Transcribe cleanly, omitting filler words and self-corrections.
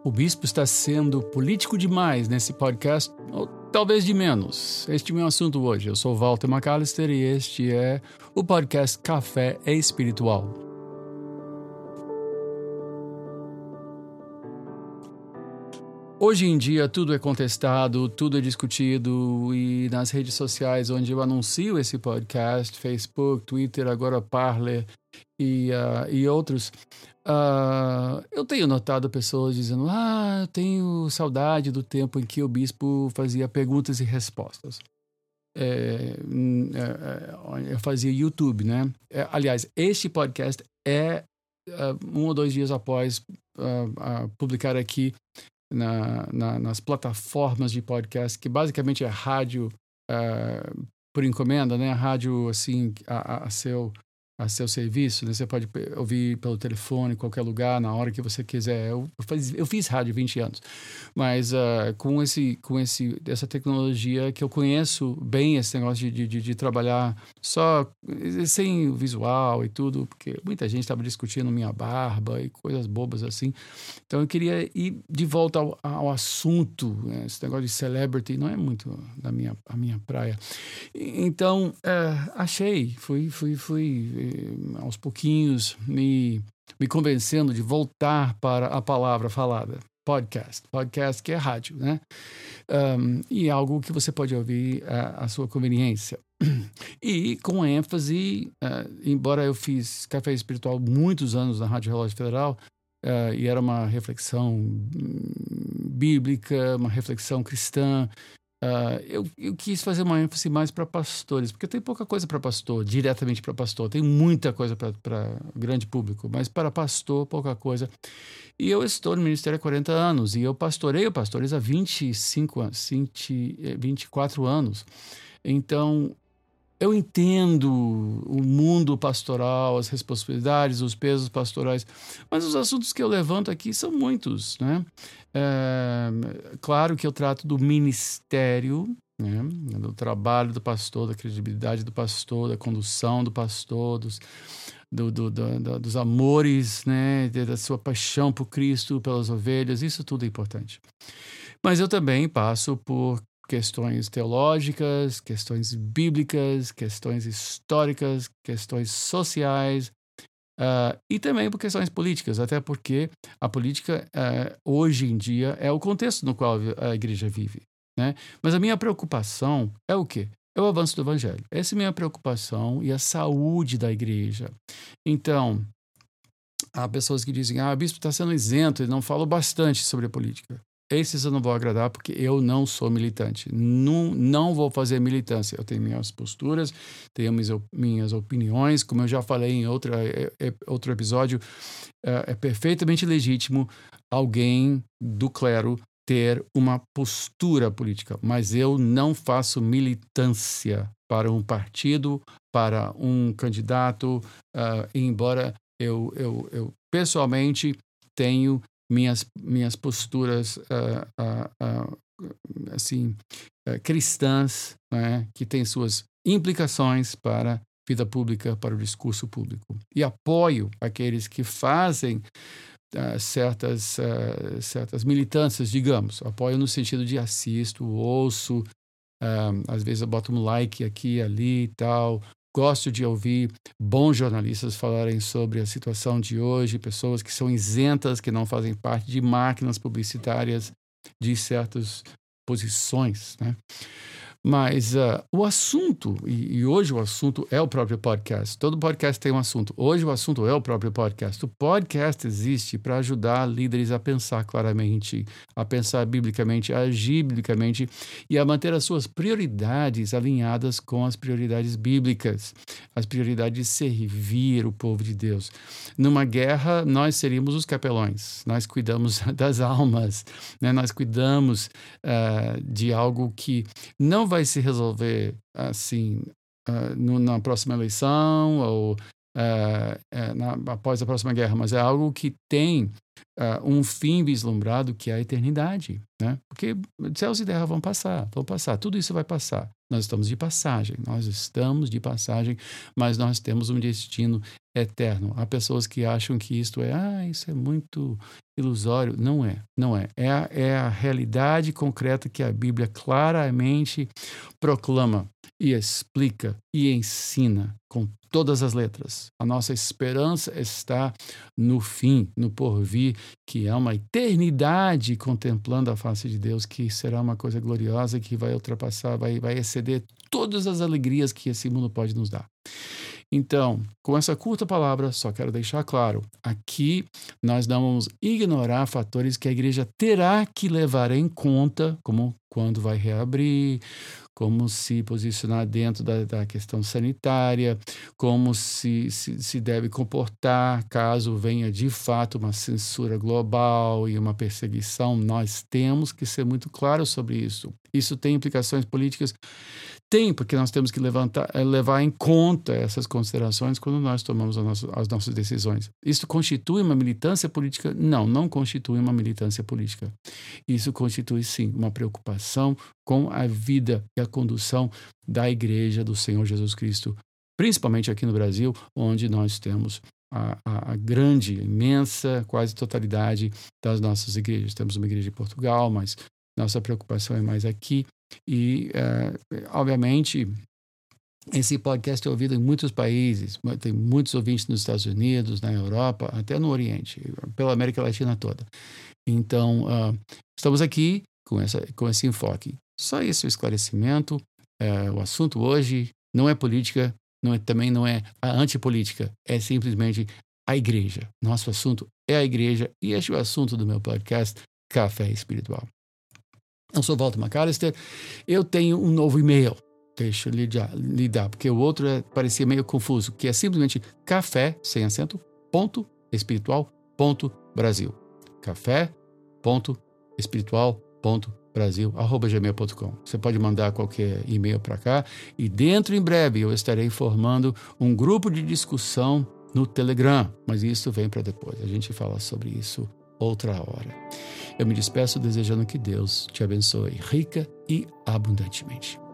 O bispo está sendo político demais nesse podcast, ou talvez de menos. Este é o meu assunto hoje. Eu sou Walter McAllister e este é o podcast Café Espiritual. Hoje em dia tudo é contestado, tudo é discutido e nas redes sociais onde eu anuncio esse podcast, Facebook, Twitter, agora Parler e outros, eu tenho notado pessoas dizendo, eu tenho saudade do tempo em que o bispo fazia perguntas e respostas. Eu fazia YouTube, né? Aliás, este podcast é 1 ou 2 dias após publicar aqui nas plataformas de podcast, que basicamente é rádio por encomenda, né? Rádio assim a seu serviço, né? Você pode ouvir pelo telefone, em qualquer lugar, na hora que você quiser. Eu fiz rádio 20 anos, mas com essa tecnologia que eu conheço bem, esse negócio de trabalhar só sem visual e tudo, porque muita gente estava discutindo minha barba e coisas bobas assim. Então eu queria ir de volta ao assunto, né? Esse negócio de celebrity não é muito a minha praia. Então, fui aos pouquinhos me convencendo de voltar para a palavra falada, podcast que é rádio, né? E algo que você pode ouvir à sua conveniência. E com ênfase, embora eu fiz Café Espiritual muitos anos na Rádio Relógio Federal, e era uma reflexão bíblica, uma reflexão cristã, eu quis fazer uma ênfase mais para pastores, porque tem pouca coisa para pastor, diretamente para pastor, tem muita coisa para grande público, mas para pastor, pouca coisa. E eu estou no ministério há 40 anos, e eu pastoreio pastores há 24 anos. Então, eu entendo o mundo pastoral, as responsabilidades, os pesos pastorais, mas os assuntos que eu levanto aqui são muitos, né? Claro que eu trato do ministério, né? Do trabalho do pastor, da credibilidade do pastor, da condução do pastor, dos amores, né? Da sua paixão por Cristo, pelas ovelhas, isso tudo é importante. Mas eu também passo por questões teológicas, questões bíblicas, questões históricas, questões sociais, e também por questões políticas, até porque a política hoje em dia é o contexto no qual a igreja vive, né? Mas a minha preocupação é o quê? É o avanço do evangelho. Essa é a minha preocupação e a saúde da igreja. Então, há pessoas que dizem, o bispo está sendo isento e não fala bastante sobre a política. Esses eu não vou agradar porque eu não sou militante. Não vou fazer militância. Eu tenho minhas posturas, tenho minhas opiniões. Como eu já falei em outro episódio, é perfeitamente legítimo alguém do clero ter uma postura política. Mas eu não faço militância para um partido, para um candidato, embora eu pessoalmente tenho minhas posturas cristãs, né, que têm suas implicações para a vida pública, para o discurso público. E apoio aqueles que fazem certas militâncias, digamos. Apoio no sentido de assisto, ouço, às vezes eu boto um like aqui, ali e tal. Gosto de ouvir bons jornalistas falarem sobre a situação de hoje, pessoas que são isentas, que não fazem parte de máquinas publicitárias de certas posições, né? Mas o assunto, e hoje o assunto é o próprio podcast. Todo podcast tem um assunto. Hoje o assunto é o próprio podcast. O podcast existe para ajudar líderes a pensar claramente, a pensar biblicamente, a agir biblicamente e a manter as suas prioridades alinhadas com as prioridades bíblicas, as prioridades de servir o povo de Deus. Numa guerra, nós seríamos os capelões. Nós cuidamos das almas, né? Nós cuidamos de algo que não vai se resolver assim na próxima eleição ou após a próxima guerra, mas é algo que tem um fim vislumbrado, que é a eternidade, né? Porque céus e terra vão passar, tudo isso vai passar. Nós estamos de passagem, mas nós temos um destino eterno. Há pessoas que acham que isso é muito ilusório. Não é. É a realidade concreta que a Bíblia claramente proclama e explica e ensina com todas as letras. A nossa esperança está no fim, no porvir, que é uma eternidade contemplando a face de Deus, que será uma coisa gloriosa, que vai ultrapassar, vai exceder todas as alegrias que esse mundo pode nos dar. Então, com essa curta palavra, só quero deixar claro, aqui nós não vamos ignorar fatores que a igreja terá que levar em conta, como quando vai reabrir, como se posicionar dentro da questão sanitária, como se deve comportar caso venha de fato uma censura global e uma perseguição. Nós temos que ser muito claros sobre isso. Isso tem implicações políticas? Tem, porque nós temos que levar em conta essas considerações quando nós tomamos as nossas decisões. Isso constitui uma militância política? Não constitui uma militância política. Isso constitui, sim, uma preocupação com a vida e a condução da Igreja do Senhor Jesus Cristo, principalmente aqui no Brasil, onde nós temos a grande, imensa, quase totalidade das nossas igrejas. Temos uma igreja em Portugal, mas nossa preocupação é mais aqui. E, obviamente, esse podcast é ouvido em muitos países, tem muitos ouvintes nos Estados Unidos, na Europa, até no Oriente, pela América Latina toda. Então, estamos aqui com esse enfoque. Só esse esclarecimento. O assunto hoje não é política, também não é a antipolítica, é simplesmente a igreja. Nosso assunto é a igreja e este é o assunto do meu podcast, Café Espiritual. Eu sou Walter McAllister, eu tenho um novo e-mail, deixa eu lhe dar, porque o outro parecia meio confuso, que é simplesmente café, sem acento, .espiritual.brasil. café.espiritual.brasil@gmail.com. Você pode mandar qualquer e-mail para cá e em breve eu estarei formando um grupo de discussão no Telegram, mas isso vem para depois, a gente fala sobre isso outra hora. Eu me despeço desejando que Deus te abençoe rica e abundantemente.